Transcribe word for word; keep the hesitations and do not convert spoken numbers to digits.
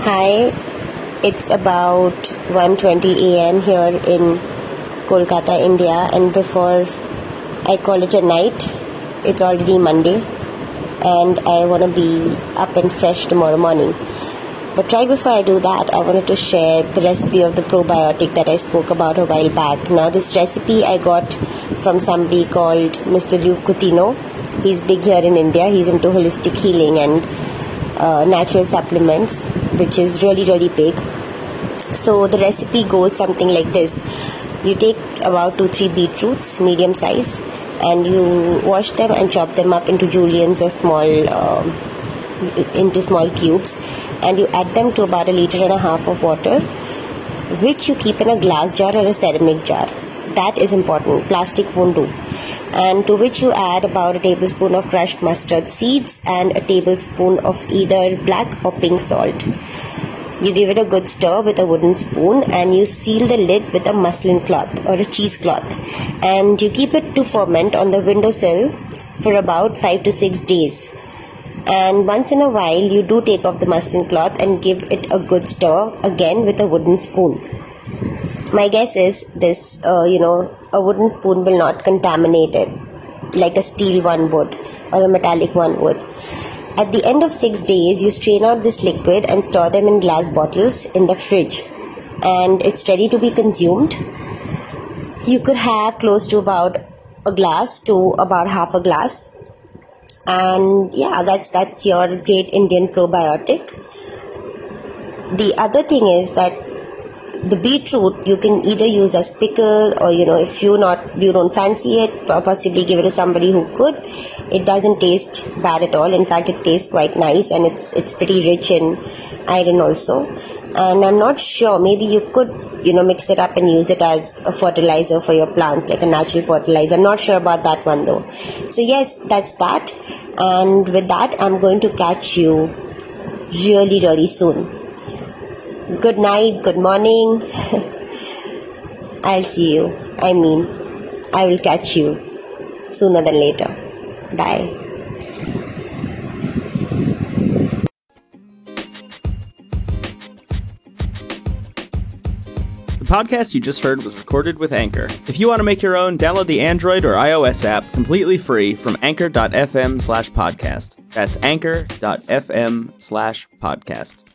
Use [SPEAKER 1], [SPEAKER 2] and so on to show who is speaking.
[SPEAKER 1] Hi, it's about one twenty a m here in Kolkata, India, and before I call it a night, it's already Monday, and I want to be up and fresh tomorrow morning. But right before I do that, I wanted to share the recipe of the probiotic that I spoke about a while back. Now, this recipe I got from somebody called Mister Luke Coutinho. He's big here in India. He's into holistic healing and uh, natural supplements, which is really, really big. So the recipe goes something like this. You take about two, three beetroots, medium sized, and you wash them and chop them up into juliennes or small, um, into small cubes, and you add them to about a liter and a half of water, which you keep in a glass jar or a ceramic jar. That is important. Plastic won't do. And to which you add about a tablespoon of crushed mustard seeds and a tablespoon of either black or pink salt. You give it a good stir with a wooden spoon and you seal the lid with a muslin cloth or a cheesecloth. And you keep it to ferment on the windowsill for about five to six days. And once in a while, you do take off the muslin cloth and give it a good stir again with a wooden spoon. My guess is this, uh, you know, a wooden spoon will not contaminate it like a steel one would or a metallic one would. At the end of six days, you strain out this liquid and store them in glass bottles in the fridge. And it's ready to be consumed. You could have close to about a glass to about half a glass. And yeah, that's that's your great Indian probiotic. The other thing is that the beetroot you can either use as pickle, or you know, if you not you don't fancy it, possibly give it to somebody who could. It doesn't taste bad at all. In fact, it tastes quite nice, and it's it's pretty rich in iron also. And I'm not sure, maybe you could you know mix it up and use it as a fertilizer for your plants, like a natural fertilizer. I'm not sure about that one though. So yes, that's that. And with that, I'm going to catch you really really soon. Good night, good morning. I'll see you. I mean, I will catch you sooner than later. Bye.
[SPEAKER 2] The podcast you just heard was recorded with Anchor. If you want to make your own, download the Android or iOS app completely free from anchor.fm slash podcast. That's anchor.fm slash podcast.